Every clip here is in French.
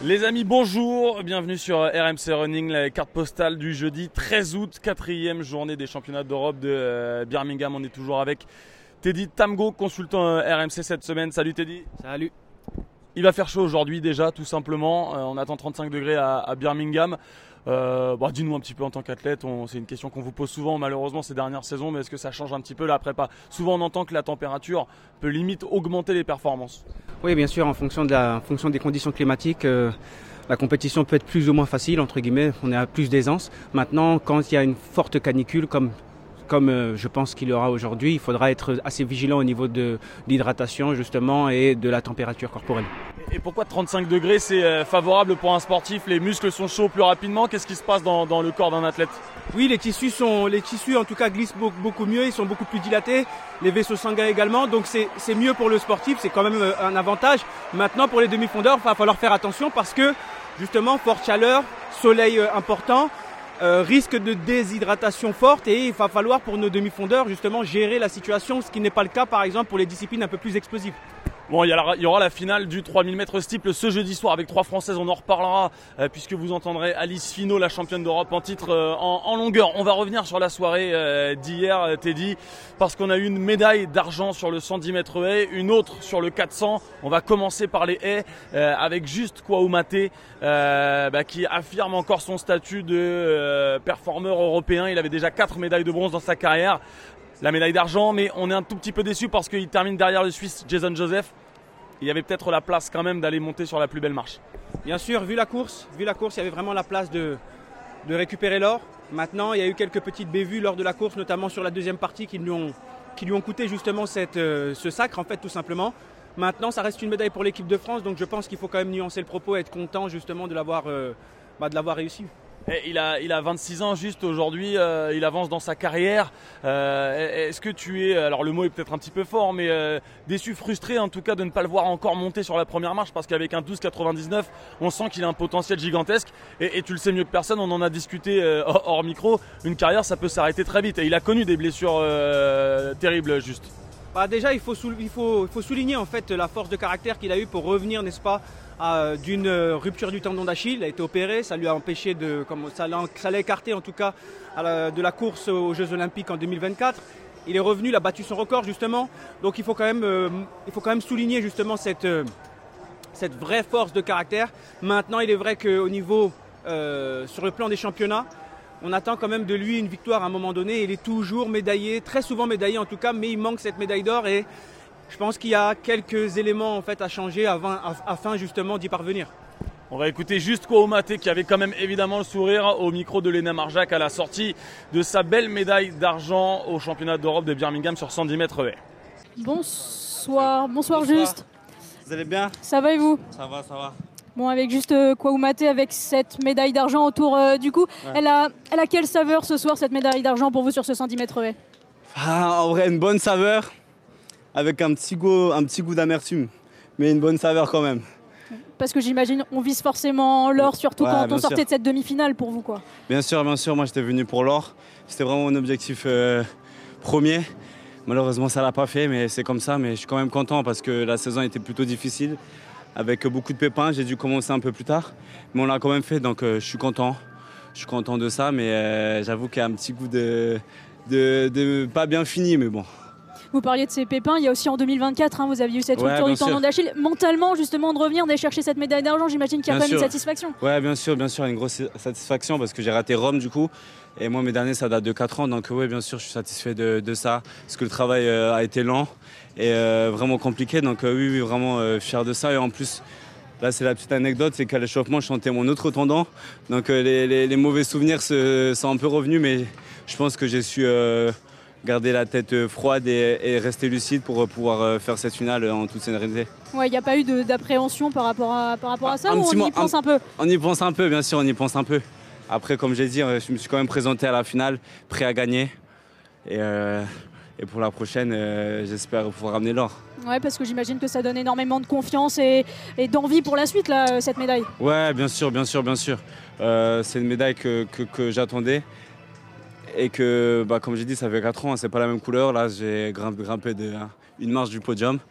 Les amis, bonjour, bienvenue sur RMC Running, la carte postale du jeudi 13 août, 4e journée des championnats d'Europe de Birmingham. On est toujours avec Teddy Tamgo, consultant RMC cette semaine. Salut Teddy. Salut. Il va faire chaud aujourd'hui déjà, tout simplement. On attend 35 degrés à Birmingham. Dis-nous un petit peu en tant qu'athlète, c'est une question qu'on vous pose souvent malheureusement ces dernières saisons, mais est-ce que ça change un petit peu la prépa? Souvent on entend que la température peut limite augmenter les performances. Oui, bien sûr, en fonction des conditions climatiques, la compétition peut être plus ou moins facile, entre guillemets, on a plus d'aisance. Maintenant, quand il y a une forte canicule, comme je pense qu'il y aura aujourd'hui, il faudra être assez vigilant au niveau de l'hydratation justement et de la température corporelle. Et pourquoi 35 degrés c'est favorable pour un sportif? Les muscles sont chauds plus rapidement. Qu'est-ce qui se passe dans le corps d'un athlète? Oui, les tissus en tout cas glissent beaucoup mieux, ils sont beaucoup plus dilatés, les vaisseaux sanguins également, donc c'est mieux pour le sportif, c'est quand même un avantage. Maintenant pour les demi-fondeurs, il va falloir faire attention parce que justement forte chaleur, soleil important, risque de déshydratation forte et il va falloir pour nos demi-fondeurs justement gérer la situation, ce qui n'est pas le cas par exemple pour les disciplines un peu plus explosives. Bon, il y aura la finale du 3000 mètres steeple ce jeudi soir avec 3 Françaises, on en reparlera puisque vous entendrez Alice Finot, la championne d'Europe en titre en longueur. On va revenir sur la soirée d'hier, Teddy, parce qu'on a eu une médaille d'argent sur le 110 mètres haies, une autre sur le 400. On va commencer par les haies avec Juste Kouamate qui affirme encore son statut de performeur européen. Il avait déjà 4 médailles de bronze dans sa carrière. La médaille d'argent, mais on est un tout petit peu déçu parce qu'il termine derrière le Suisse Jason Joseph. Il y avait peut-être la place quand même d'aller monter sur la plus belle marche. Bien sûr, vu la course, il y avait vraiment la place de récupérer l'or. Maintenant, il y a eu quelques petites bévues lors de la course, notamment sur la deuxième partie qui lui ont coûté justement ce sacre en fait tout simplement. Maintenant, ça reste une médaille pour l'équipe de France, donc je pense qu'il faut quand même nuancer le propos et être content justement de l'avoir réussi. Et il a 26 ans juste aujourd'hui, il avance dans sa carrière. Est-ce que tu es, alors le mot est peut-être un petit peu fort, mais déçu, frustré en tout cas de ne pas le voir encore monter sur la première marche, parce qu'avec un 12,99, on sent qu'il a un potentiel gigantesque. Et tu le sais mieux que personne, on en a discuté hors micro, une carrière ça peut s'arrêter très vite. Et il a connu des blessures terribles juste. Déjà il faut souligner en fait la force de caractère qu'il a eu pour revenir, n'est-ce pas, d'une rupture du tendon d'Achille. Il a été opéré, ça lui a empêché ça l'a écarté en tout cas de la course aux Jeux Olympiques en 2024. Il est revenu, il a battu son record justement. Donc il faut quand même souligner justement cette vraie force de caractère. Maintenant il est vrai qu'au niveau sur le plan des championnats, on attend quand même de lui une victoire à un moment donné. Il est toujours médaillé, très souvent médaillé en tout cas, mais il manque cette médaille d'or et je pense qu'il y a quelques éléments en fait à changer afin justement d'y parvenir. On va écouter Juste Kouamate qui avait quand même évidemment le sourire au micro de Lena Marjac à la sortie de sa belle médaille d'argent au championnat d'Europe de Birmingham sur 110 mètres haies. Bonsoir Juste. Vous allez bien? Ça va et vous? Ça va. Bon, avec Juste Kouamate, avec cette médaille d'argent autour du cou, ouais. Elle a quelle saveur ce soir cette médaille d'argent pour vous sur ce 110 mètres haies? En vrai, une bonne saveur, avec un petit goût d'amertume, mais une bonne saveur quand même. Parce que j'imagine on vise forcément l'or, surtout quand on sortait de cette demi-finale pour vous quoi. Bien sûr, moi j'étais venu pour l'or, c'était vraiment mon objectif premier. Malheureusement ça l'a pas fait, mais c'est comme ça, mais je suis quand même content parce que la saison était plutôt difficile. Avec beaucoup de pépins, j'ai dû commencer un peu plus tard, mais on l'a quand même fait, donc je suis content. Je suis content de ça, mais j'avoue qu'il y a un petit goût de pas bien fini, mais bon. Vous parliez de ces pépins, il y a aussi en 2024, vous aviez eu cette rupture du tendon d'Achille. Mentalement, justement, de revenir, d'aller chercher cette médaille d'argent, j'imagine qu'il y a quand même une satisfaction. Oui, bien sûr, une grosse satisfaction parce que j'ai raté Rome du coup. Et moi, mes derniers, ça date de 4 ans, donc oui, bien sûr, je suis satisfait de ça, parce que le travail a été lent et vraiment compliqué, donc oui, vraiment fier de ça. Et en plus, là, c'est la petite anecdote, c'est qu'à l'échauffement, je sentais mon autre tendon, donc les mauvais souvenirs sont un peu revenus, mais je pense que j'ai su garder la tête froide et rester lucide pour pouvoir faire cette finale en toute sérénité. Ouais, il n'y a pas eu d'appréhension par rapport à ça, ou on y pense un peu? On y pense un peu, bien sûr, on y pense un peu. Après, comme j'ai dit, je me suis quand même présenté à la finale, prêt à gagner. Et pour la prochaine, j'espère pouvoir ramener l'or. Ouais, parce que j'imagine que ça donne énormément de confiance et d'envie pour la suite, là, cette médaille. Ouais, bien sûr. C'est une médaille que j'attendais. Et que, comme j'ai dit, ça fait 4 ans, c'est pas la même couleur. Là, j'ai grimpé une marche du podium.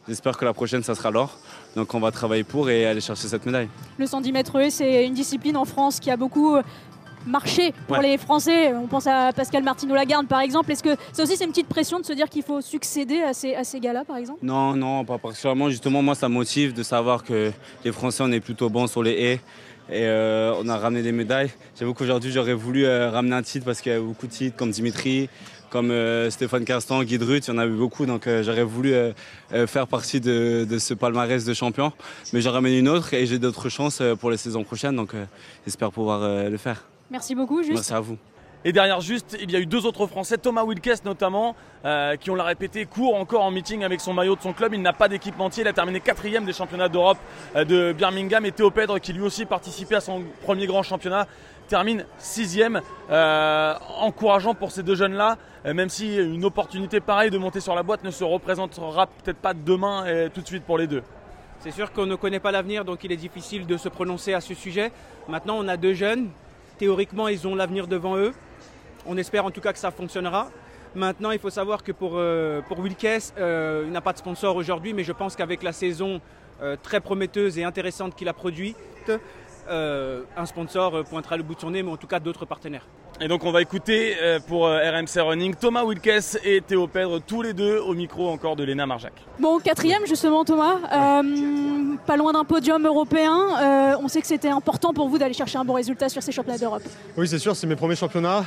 J'espère que la prochaine, ça sera l'or. Donc on va travailler pour et aller chercher cette médaille. Le 110 mètres haies, c'est une discipline en France qui a beaucoup marché pour les Français. On pense à Pascal Martineau-Lagarde par exemple. Est-ce que ça aussi c'est une petite pression de se dire qu'il faut succéder à ces gars-là par exemple? Non, pas particulièrement. Justement, moi, ça me motive de savoir que les Français, on est plutôt bons sur les haies. Et on a ramené des médailles. J'avoue qu'aujourd'hui, j'aurais voulu ramener un titre parce qu'il y a beaucoup de titres comme Dimitri, comme Stéphane Castan, Guy de Ruth, il y en a eu beaucoup. Donc j'aurais voulu faire partie de ce palmarès de champion. Mais j'en ramène une autre et j'ai d'autres chances pour les saisons prochaines. Donc j'espère pouvoir le faire. Merci beaucoup, Juste. Merci à vous. Et derrière Juste, il y a eu 2 autres Français, Thomas Wilkes notamment, qui on l'a répété, court encore en meeting avec son maillot de son club. Il n'a pas d'équipementier, il a terminé 4e des championnats d'Europe de Birmingham. Et Théo Pedre, qui lui aussi participait à son premier grand championnat, termine 6e. Encourageant pour ces 2 jeunes-là, même si une opportunité pareille de monter sur la boîte ne se représentera peut-être pas demain et tout de suite pour les 2. C'est sûr qu'on ne connaît pas l'avenir, donc il est difficile de se prononcer à ce sujet. Maintenant, on a 2 jeunes. Théoriquement, ils ont l'avenir devant eux. On espère en tout cas que ça fonctionnera. Maintenant, il faut savoir que pour Wilkes, il n'a pas de sponsor aujourd'hui, mais je pense qu'avec la saison très prometteuse et intéressante qu'il a produite, un sponsor pointera le bout de son nez, mais en tout cas d'autres partenaires. Et donc on va écouter pour RMC Running Thomas Wilkes et Théo Pedre, tous les 2 au micro encore de Léna Marjac. Bon, 4e justement Thomas, pas loin d'un podium européen. On sait que c'était important pour vous d'aller chercher un bon résultat sur ces championnats d'Europe. Oui, c'est sûr, c'est mes premiers championnats.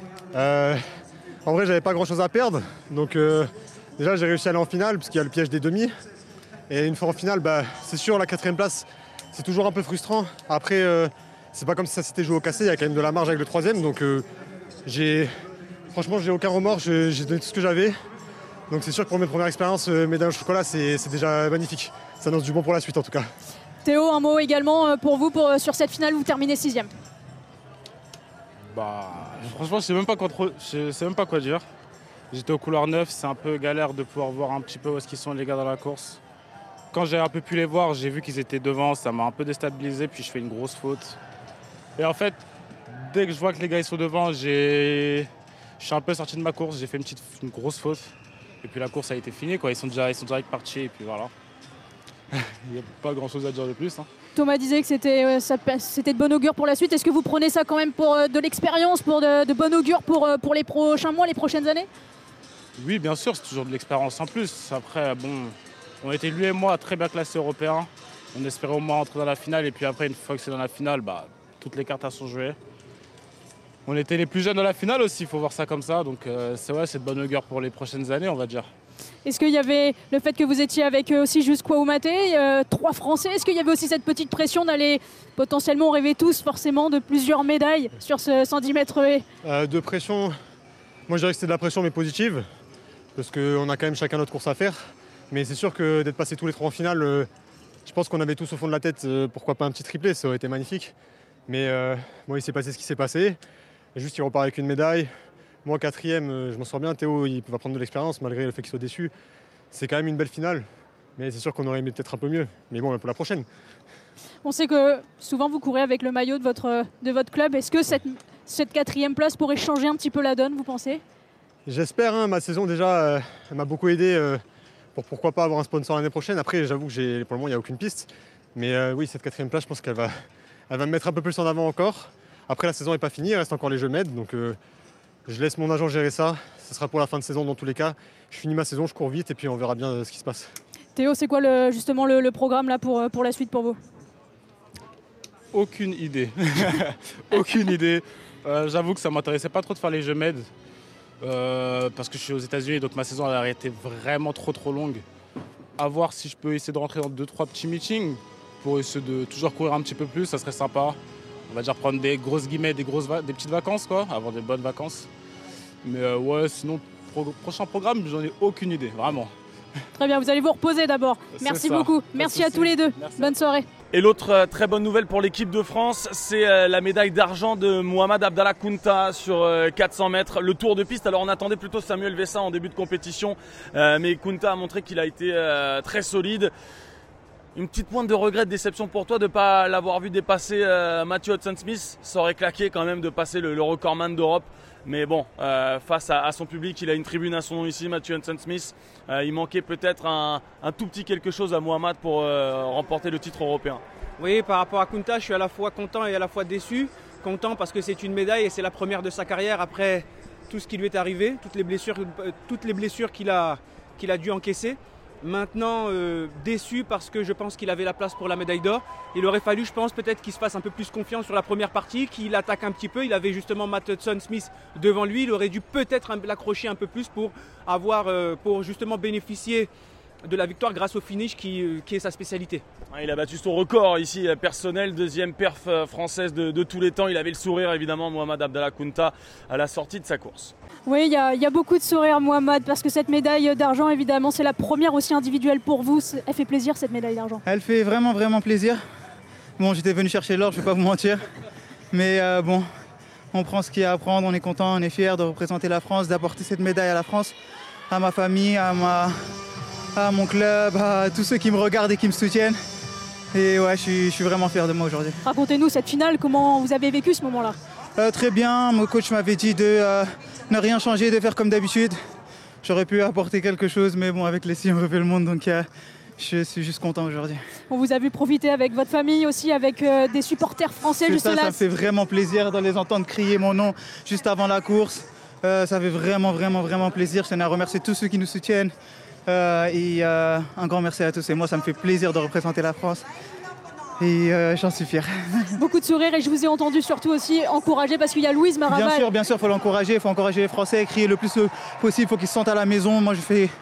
En vrai, j'avais pas grand chose à perdre. Donc déjà, j'ai réussi à aller en finale parce qu'il y a le piège des demi. Et une fois en finale, c'est sûr, la 4e place, c'est toujours un peu frustrant. Après, c'est pas comme si ça s'était joué au cassé, il y a quand même de la marge avec le 3e. Donc franchement, j'ai aucun remords, j'ai donné tout ce que j'avais. Donc c'est sûr que pour mes premières expériences, médaille au chocolat, c'est déjà magnifique. Ça annonce du bon pour la suite en tout cas. Théo, un mot également pour vous sur cette finale, vous terminez 6e. Franchement, je sais même pas quoi dire. J'étais au couloir 9, c'est un peu galère de pouvoir voir un petit peu où est-ce qu'ils sont les gars dans la course. Quand j'ai un peu pu les voir, j'ai vu qu'ils étaient devant, ça m'a un peu déstabilisé, puis je fais une grosse faute. Et en fait, dès que je vois que les gars ils sont devant, je suis un peu sorti de ma course, j'ai fait une grosse faute. Et puis la course a été finie, quoi. Ils sont direct partis, et puis voilà. Il n'y a pas grand chose à dire de plus. Thomas disait que c'était de bon augure pour la suite. Est-ce que vous prenez ça quand même pour de l'expérience, pour de bon augure pour les prochains mois, les prochaines années? Oui, bien sûr, c'est toujours de l'expérience en plus. Après, on était lui et moi très bien classés européens. On espérait au moins entrer dans la finale. Et puis après, une fois que c'est dans la finale, toutes les cartes sont jouées. On était les plus jeunes dans la finale aussi, il faut voir ça comme ça. Donc c'est de bonne augure pour les prochaines années, on va dire. Est-ce qu'il y avait le fait que vous étiez avec aussi Juste Koumaté, 3 Français, est-ce qu'il y avait aussi cette petite pression d'aller potentiellement, on rêvait tous forcément de plusieurs médailles sur ce 110 mètres haies? De pression, moi je dirais que c'était de la pression mais positive, parce qu'on a quand même chacun notre course à faire. Mais c'est sûr que d'être passé tous les 3 en finale, je pense qu'on avait tous au fond de la tête, pourquoi pas un petit triplé, ça aurait été magnifique. Mais il s'est passé ce qui s'est passé. Juste il repart avec une médaille. Moi 4e, je m'en sors bien. Théo il va prendre de l'expérience malgré le fait qu'il soit déçu. C'est quand même une belle finale. Mais c'est sûr qu'on aurait aimé peut-être un peu mieux. Mais bon, pour la prochaine. On sait que souvent vous courez avec le maillot de votre club. Est-ce que cette 4e place pourrait changer un petit peu la donne, vous pensez? J'espère, ma saison déjà elle m'a beaucoup aidé pour pourquoi pas avoir un sponsor l'année prochaine. Après j'avoue que pour le moment il n'y a aucune piste. Mais oui, cette 4e place, je pense qu'elle va me mettre un peu plus en avant encore. Après la saison n'est pas finie, il reste encore les Jeux Med. Donc je laisse mon agent gérer ça. Ce sera pour la fin de saison dans tous les cas. Je finis ma saison, je cours vite et puis on verra bien ce qui se passe. Théo, c'est quoi justement le programme là pour la suite pour vous? Aucune idée. Aucune idée. J'avoue que ça ne m'intéressait pas trop de faire les Jeux Med. Parce que je suis aux États-Unis, donc ma saison elle a été vraiment trop longue. À voir si je peux essayer de rentrer dans 2-3 petits meetings pour essayer de toujours courir un petit peu plus, ça serait sympa. On va dire prendre des grosses guillemets, des petites vacances, quoi, avoir des bonnes vacances. Mais sinon, prochain programme, j'en ai aucune idée, vraiment. Très bien, vous allez vous reposer d'abord. Merci beaucoup. Merci à tous les 2. Bonne soirée. Et l'autre très bonne nouvelle pour l'équipe de France, c'est la médaille d'argent de Mohamed Abdallah Kounta sur 400 mètres, le tour de piste. Alors on attendait plutôt Samuel Vessa en début de compétition, mais Kounta a montré qu'il a été très solide. Une petite pointe de regret, de déception pour toi de ne pas l'avoir vu dépasser Matthew Hudson-Smith. Ça aurait claqué quand même de passer le recordman d'Europe. Mais bon, face à son public, il a une tribune à son nom ici, Matthew Hudson-Smith. Il manquait peut-être un tout petit quelque chose à Mohamed pour remporter le titre européen. Oui, par rapport à Kounta, je suis à la fois content et à la fois déçu. Content parce que c'est une médaille et c'est la première de sa carrière après tout ce qui lui est arrivé, toutes les blessures qu'il a dû encaisser. Maintenant, déçu parce que je pense qu'il avait la place pour la médaille d'or. Il aurait fallu, je pense, peut-être qu'il se fasse un peu plus confiance sur la première partie, qu'il attaque un petit peu. Il avait justement Matt Hudson-Smith devant lui. Il aurait dû peut-être l'accrocher un peu plus pour justement bénéficier de la victoire grâce au finish qui est sa spécialité. Il a battu son record ici personnel, deuxième perf française de tous les temps. Il avait le sourire évidemment, Mohamed Abdallah Kounta, à la sortie de sa course. Oui, il y a beaucoup de sourires, Mohamed, parce que cette médaille d'argent, évidemment, c'est la première aussi individuelle pour vous. Elle fait plaisir, cette médaille d'argent. Elle fait vraiment, vraiment plaisir. Bon, j'étais venu chercher l'or, je ne vais pas vous mentir. Mais bon, on prend ce qu'il y a à prendre, on est content, on est fiers de représenter la France, d'apporter cette médaille à la France, à ma famille, à mon club, à tous ceux qui me regardent et qui me soutiennent. Et ouais, je suis vraiment fier de moi aujourd'hui. Racontez-nous cette finale, comment vous avez vécu ce moment-là? Très bien, mon coach m'avait dit de ne rien changer, de faire comme d'habitude. J'aurais pu apporter quelque chose, mais bon, avec les six, on refait le monde, donc je suis juste content aujourd'hui. On vous a vu profiter avec votre famille aussi, avec des supporters français juste là. Ça me fait vraiment plaisir de les entendre crier mon nom juste avant la course. Ça fait vraiment, vraiment, vraiment plaisir. Je tenais à remercier tous ceux qui nous soutiennent. Et un grand merci à tous. Et moi, ça me fait plaisir de représenter la France. Et j'en suis fier. Beaucoup de sourires et je vous ai entendu surtout aussi encourager parce qu'il y a Louise Maraval. Bien sûr, il faut l'encourager, il faut encourager les Français, crier le plus possible, il faut qu'ils se sentent à la maison. Moi,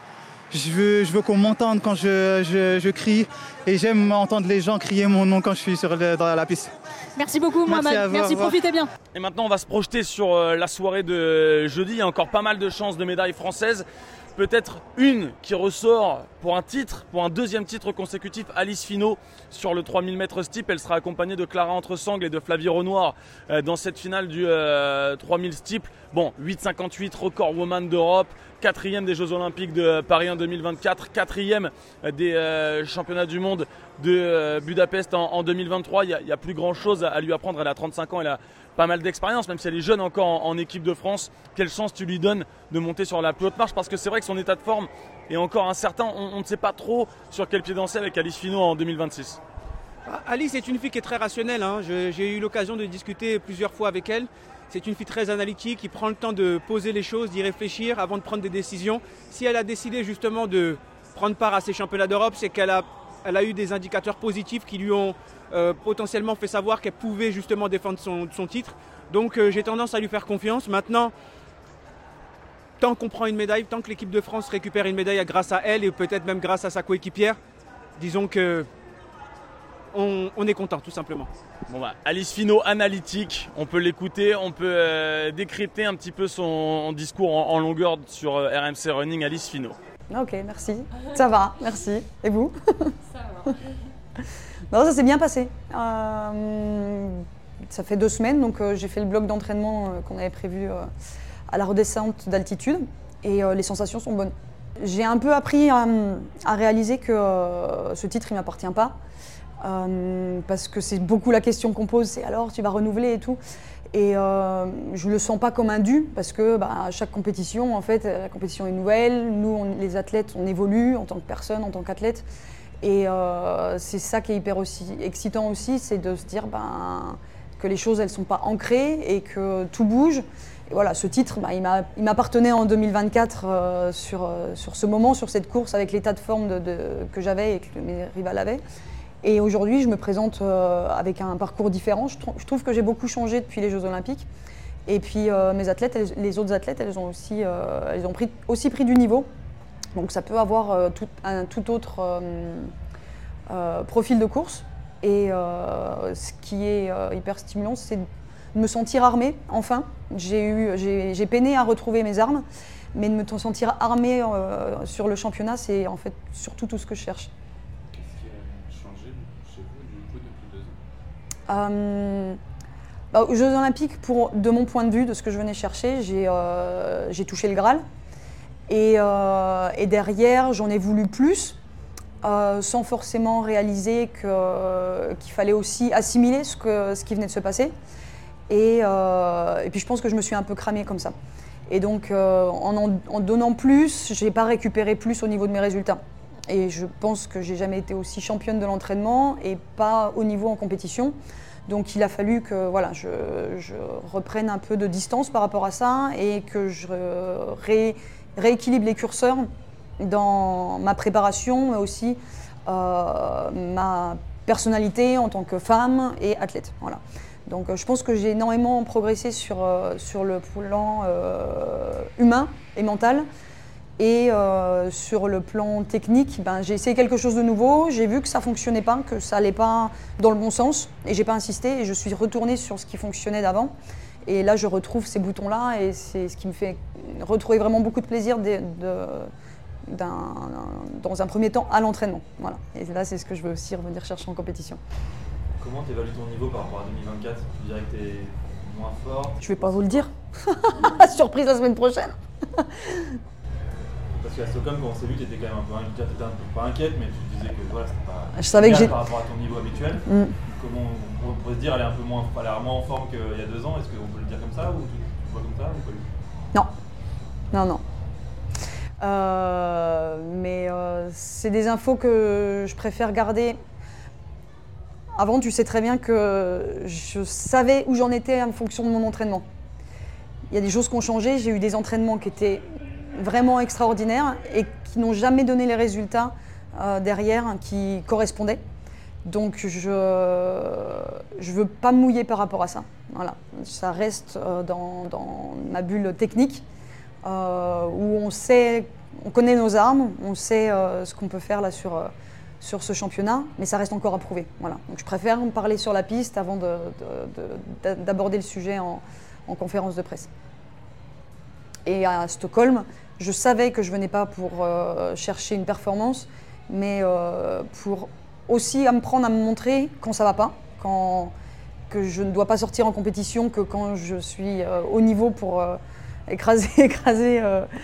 je veux qu'on m'entende quand je crie et j'aime entendre les gens crier mon nom quand je suis dans la piste. Merci beaucoup Mohamed, merci, profitez bien. Et maintenant, on va se projeter sur la soirée de jeudi. Il y a encore pas mal de chances de médailles françaises. Peut-être une qui ressort pour un titre, pour un deuxième titre consécutif, Alice Finot sur le 3000 mètres steeple. Elle sera accompagnée de Clara Entresangles et de Flavie Renoir dans cette finale du 3000 steeple. Bon, 8,58 record woman d'Europe, 4e des Jeux Olympiques de Paris en 2024, 4e des championnats du monde de Budapest en 2023. Il y a plus grand chose à lui apprendre. Elle a 35 ans, elle a pas mal d'expérience, même si elle est jeune encore en équipe de France. Quelle chance tu lui donnes de monter sur la plus haute marche, parce que c'est vrai que son état de forme est encore incertain. On ne sait pas trop sur quel pied danser avec Alice Finot en 2026. Alice est une fille qui est très rationnelle. J'ai eu l'occasion de discuter plusieurs fois avec elle. C'est une fille très analytique qui prend le temps de poser les choses, d'y réfléchir avant de prendre des décisions. Si elle a décidé justement de prendre part à ces championnats d'Europe, c'est qu'elle a eu des indicateurs positifs qui lui ont potentiellement fait savoir qu'elle pouvait justement défendre son titre. Donc j'ai tendance à lui faire confiance. Maintenant, tant qu'on prend une médaille, tant que l'équipe de France récupère une médaille grâce à elle et peut-être même grâce à sa coéquipière, disons que on est content tout simplement. Bon Alice Finot, analytique, on peut l'écouter, on peut décrypter un petit peu son discours en longueur sur RMC Running. Alice Finot. Ok, merci. Ça va, merci. Et vous? Ça va. Non, ça s'est bien passé. Ça fait 2 semaines, donc j'ai fait le bloc d'entraînement qu'on avait prévu à la redescente d'altitude et les sensations sont bonnes. J'ai un peu appris à réaliser que ce titre, il ne m'appartient pas. Parce que c'est beaucoup la question qu'on pose, c'est alors tu vas renouveler et tout. Et je ne le sens pas comme un dû, parce que à chaque compétition, en fait, la compétition est nouvelle. Nous, les athlètes, on évolue en tant que personne, en tant qu'athlète. Et c'est ça qui est hyper excitant aussi, c'est de se dire que les choses, elles ne sont pas ancrées et que tout bouge. Et voilà, ce titre, il m'appartenait en 2024 sur ce moment, sur cette course, avec l'état de forme que j'avais et que mes rivales avaient. Et aujourd'hui, je me présente avec un parcours différent. Je trouve que j'ai beaucoup changé depuis les Jeux Olympiques. Et puis mes athlètes, les autres athlètes, elles ont aussi pris du niveau. Donc ça peut avoir un tout autre profil de course. Et ce qui est hyper stimulant, c'est de me sentir armée, enfin. J'ai peiné à retrouver mes armes, mais de me sentir armée sur le championnat, c'est en fait surtout tout ce que je cherche. Aux Jeux Olympiques, de mon point de vue, de ce que je venais chercher, j'ai touché le Graal. Et derrière, j'en ai voulu plus. sans forcément réaliser qu'il fallait aussi assimiler ce qui venait de se passer. Et puis je pense que je me suis un peu cramée comme ça. Et donc en donnant plus, je n'ai pas récupéré plus au niveau de mes résultats. Et je pense que j'ai jamais été aussi championne de l'entraînement et pas au niveau en compétition. Donc il a fallu que voilà, je reprenne un peu de distance par rapport à ça et que je rééquilibre les curseurs dans ma préparation, mais aussi ma personnalité en tant que femme et athlète. Voilà. Donc je pense que j'ai énormément progressé sur le plan humain et mental. Et sur le plan technique, j'ai essayé quelque chose de nouveau, j'ai vu que ça ne fonctionnait pas, que ça n'allait pas dans le bon sens, et j'ai pas insisté, et je suis retournée sur ce qui fonctionnait d'avant. Et là, je retrouve ces boutons-là, et c'est ce qui me fait retrouver vraiment beaucoup de plaisir dans un premier temps à l'entraînement. Voilà. Et là, c'est ce que je veux aussi revenir chercher en compétition. Comment tu évalues ton niveau par rapport à 2024 ? Tu dirais que tu es moins forte ? Je ne vais pas vous le dire. Surprise la semaine prochaine. Parce qu'à Stockholm, quand on s'est vu, tu étais quand même un peu pas inquiète, mais tu disais que voilà, c'était pas je savais que par rapport à ton niveau habituel. Comment on pourrait se dire, elle est un peu moins en forme qu'il y a 2 ans. Est-ce qu'on peut le dire comme ça ou tu le vois comme ça ou pas ? Non. Mais c'est des infos que je préfère garder. Avant, tu sais très bien que je savais où j'en étais en fonction de mon entraînement. Il y a des choses qui ont changé. J'ai eu des entraînements qui étaient vraiment extraordinaires et qui n'ont jamais donné les résultats derrière qui correspondaient. Donc je veux pas me mouiller par rapport à ça. Voilà. Ça reste dans ma bulle technique où on connaît nos armes, on sait ce qu'on peut faire là sur ce championnat, mais ça reste encore à prouver. Voilà. Donc je préfère en parler sur la piste avant d'aborder le sujet en conférence de presse. Et à Stockholm, je savais que je ne venais pas pour chercher une performance, mais pour aussi me montrer quand ça ne va pas, que je ne dois pas sortir en compétition que quand je suis au niveau pour écraser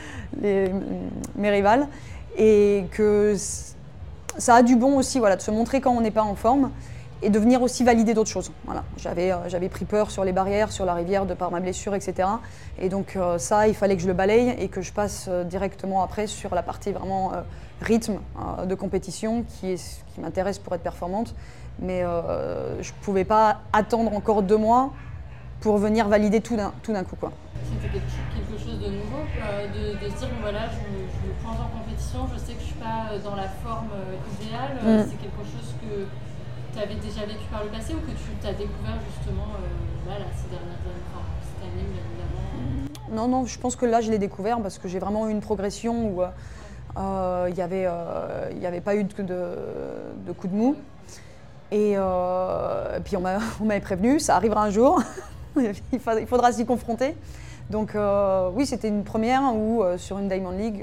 mes rivales. Et que ça a du bon aussi de se montrer quand on n'est pas en forme et de venir aussi valider d'autres choses. Voilà. J'avais pris peur sur les barrières, sur la rivière de par ma blessure, etc. Et donc ça, il fallait que je le balaye et que je passe directement après sur la partie vraiment rythme de compétition qui m'intéresse pour être performante. Mais je ne pouvais pas attendre encore 2 mois pour venir valider tout d'un coup. C'était quelque chose de nouveau, de se dire voilà, je me plonge en compétition, je sais que je ne suis pas dans la forme idéale. C'est quelque chose que tu avais déjà vécu par le passé ou que tu as découvert justement ces dernières années, cette année ou l'année d'avant? Non, je pense que là je l'ai découvert parce que j'ai vraiment eu une progression où il n'y avait pas eu de coup de mou. Et puis on m'avait prévenu, ça arrivera un jour, il faudra s'y confronter. Donc oui, c'était une première où sur une Diamond League,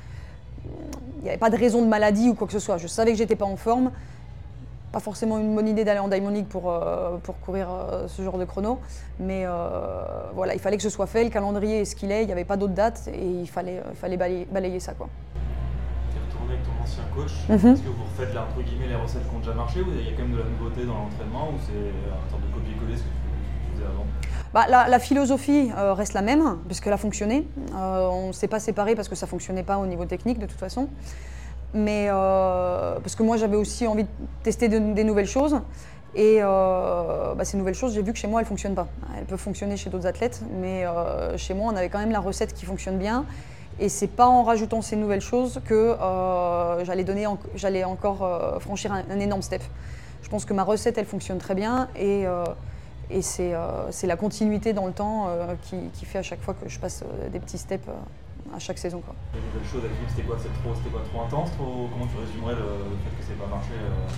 il n'y avait pas de raison de maladie ou quoi que ce soit. Je savais que j'étais pas en forme. Pas forcément une bonne idée d'aller en Diamond League pour courir ce genre de chrono. Mais voilà, il fallait que ce soit fait, le calendrier est ce qu'il est, il n'y avait pas d'autres dates et il fallait balayer ça. Tu es retourné avec ton ancien coach. Est-ce que vous refaites là, entre guillemets, les recettes qui ont déjà marché ou il y a quand même de la nouveauté dans l'entraînement ou c'est une sorte de copier-coller ce que tu faisais avant? La philosophie reste la même, puisqu'elle a fonctionné. On ne s'est pas séparés parce que ça ne fonctionnait pas au niveau technique de toute façon. Mais parce que moi j'avais aussi envie de tester des nouvelles choses. Et ces nouvelles choses, j'ai vu que chez moi elles ne fonctionnent pas. Elles peuvent fonctionner chez d'autres athlètes, mais chez moi on avait quand même la recette qui fonctionne bien. Et c'est pas en rajoutant ces nouvelles choses que j'allais encore franchir un énorme step. Je pense que ma recette elle fonctionne très bien et c'est la continuité dans le temps qui fait à chaque fois que je passe des petits steps à chaque saison. Les nouvelles choses, c'était quoi trop intense? Comment tu résumerais le fait que ça n'ait pas marché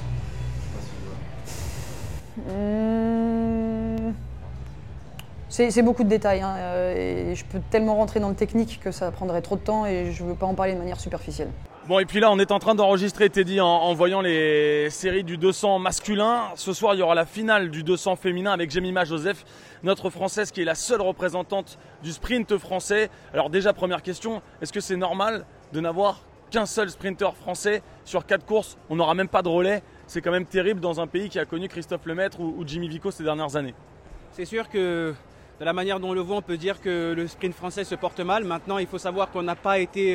C'est beaucoup de détails et je peux tellement rentrer dans le technique que ça prendrait trop de temps et je ne veux pas en parler de manière superficielle. Bon, et puis là, on est en train d'enregistrer, Teddy, en voyant les séries du 200 masculin. Ce soir, il y aura la finale du 200 féminin avec Jemima Joseph, notre Française qui est la seule représentante du sprint français. Alors déjà, première question, est-ce que c'est normal de n'avoir qu'un seul sprinter français sur 4 courses. On n'aura même pas de relais. C'est quand même terrible dans un pays qui a connu Christophe Lemaître ou Jimmy Vico ces dernières années. C'est sûr que de la manière dont on le voit, on peut dire que le sprint français se porte mal. Maintenant, il faut savoir qu'on n'a pas été...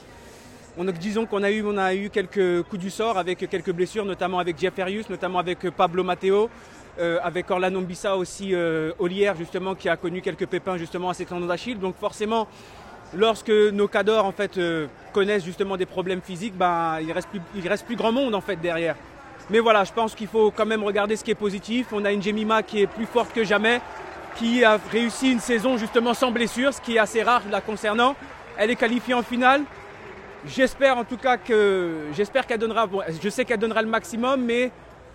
disons qu'on a eu quelques coups du sort avec quelques blessures, notamment avec Jeff Ferius, notamment avec Pablo Matteo, avec Orlando Mbissa aussi, Ollière justement, qui a connu quelques pépins justement à ses tendons d'Achille. Donc forcément, lorsque nos cadors en fait connaissent justement des problèmes physiques, il reste plus grand monde en fait derrière. Mais voilà, je pense qu'il faut quand même regarder ce qui est positif. On a une Jemima qui est plus forte que jamais, qui a réussi une saison justement sans blessure, ce qui est assez rare la concernant. Elle est qualifiée en finale. J'espère en tout cas qu'elle donnera, je sais qu'elle donnera le maximum, mais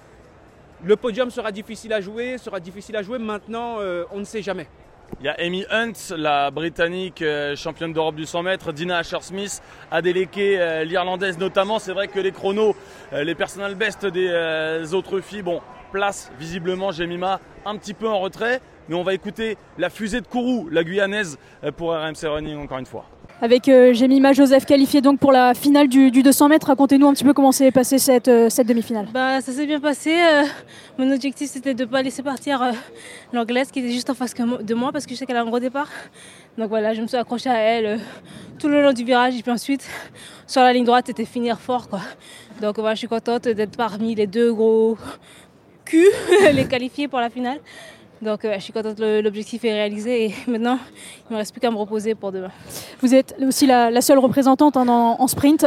le podium sera difficile à jouer. Maintenant, on ne sait jamais. Il y a Amy Hunt, la Britannique championne d'Europe du 100 mètres, Dina Asher-Smith, Adeleke, l'Irlandaise notamment. C'est vrai que les chronos, les personal best des autres filles, place visiblement Jemima un petit peu en retrait. Mais on va écouter la fusée de Kourou, la Guyanaise, pour RMC Running encore une fois. Avec Jemima Joseph qualifiée donc pour la finale du 200 mètres. Racontez-nous un petit peu comment s'est passée cette demi-finale. Ça s'est bien passé. Mon objectif c'était de ne pas laisser partir l'Anglaise qui était juste en face de moi parce que je sais qu'elle a un gros départ. Donc voilà, je me suis accrochée à elle tout le long du virage et puis ensuite sur la ligne droite c'était finir fort quoi. Donc voilà, je suis contente d'être parmi les 2 gros culs, les qualifiés pour la finale. Donc je suis contente, l'objectif est réalisé et maintenant il ne me reste plus qu'à me reposer pour demain. Vous êtes aussi la seule représentante en sprint.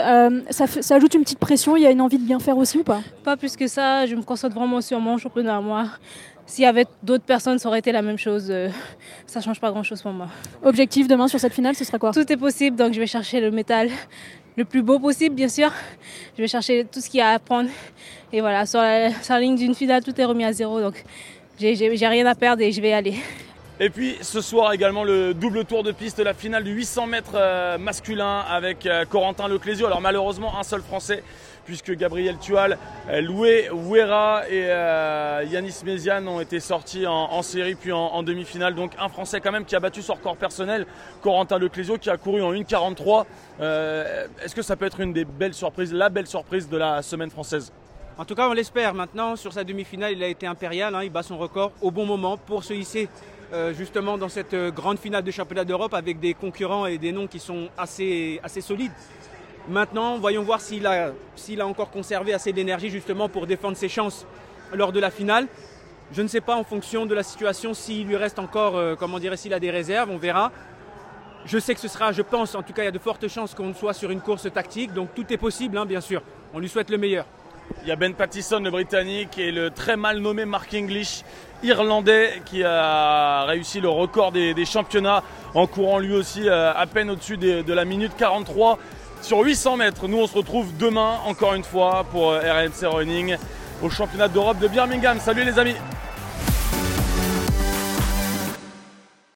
Ça ajoute une petite pression, il y a une envie de bien faire aussi ou pas? Pas plus que ça, je me concentre vraiment sur mon championnat à moi. S'il y avait d'autres personnes, ça aurait été la même chose. Ça ne change pas grand-chose pour moi. Objectif demain sur cette finale, ce sera quoi? Tout est possible, donc je vais chercher le métal le plus beau possible, bien sûr. Je vais chercher tout ce qu'il y a à apprendre. Et voilà, sur la ligne d'une finale, tout est remis à zéro. Donc j'ai rien à perdre et je vais y aller. Et puis ce soir également le double tour de piste, la finale du 800 mètres masculin avec Corentin Leclésio. Alors malheureusement un seul Français puisque Gabriel Tual, Loué Ouera et Yanis Méziane ont été sortis en série puis en demi-finale. Donc un Français quand même qui a battu son record personnel, Corentin Leclésio qui a couru en 1,43. Est-ce que ça peut être une des belles surprises, la belle surprise de la semaine française? En tout cas, on l'espère. Maintenant, sur sa demi-finale, il a été impérial. Il bat son record au bon moment pour se hisser justement dans cette grande finale de championnat d'Europe avec des concurrents et des noms qui sont assez solides. Maintenant, voyons voir s'il a encore conservé assez d'énergie justement pour défendre ses chances lors de la finale. Je ne sais pas en fonction de la situation s'il lui reste encore, s'il a des réserves, on verra. Je sais que je pense, en tout cas, il y a de fortes chances qu'on soit sur une course tactique. Donc tout est possible, bien sûr. On lui souhaite le meilleur. Il y a Ben Pattison, le Britannique, et le très mal nommé Mark English, Irlandais, qui a réussi le record des championnats en courant lui aussi à peine au-dessus de la minute 43 sur 800 mètres. Nous, on se retrouve demain, encore une fois, pour RMC Running au championnat d'Europe de Birmingham. Salut les amis!